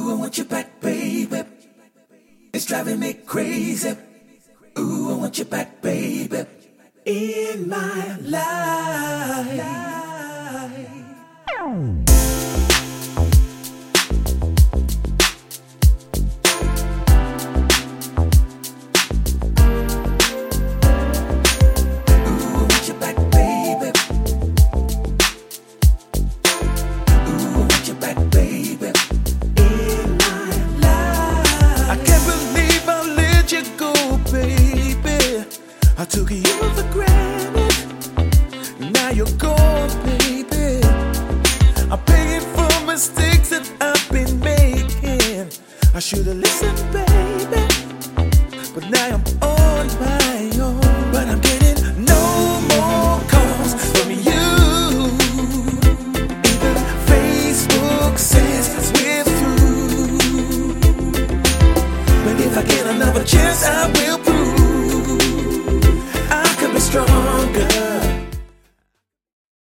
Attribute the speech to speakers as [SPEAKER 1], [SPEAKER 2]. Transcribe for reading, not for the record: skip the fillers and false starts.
[SPEAKER 1] Ooh, I want you back, baby. It's driving me crazy. Ooh, I want you back, baby. In my life.
[SPEAKER 2] I took you for granted. Now you're gone, baby. I'm paying for mistakes that I've been making. I should've listened, baby, but now I'm on my own. But I'm getting no more calls from you. Even Facebook says we're through. But if I get another chance, I will.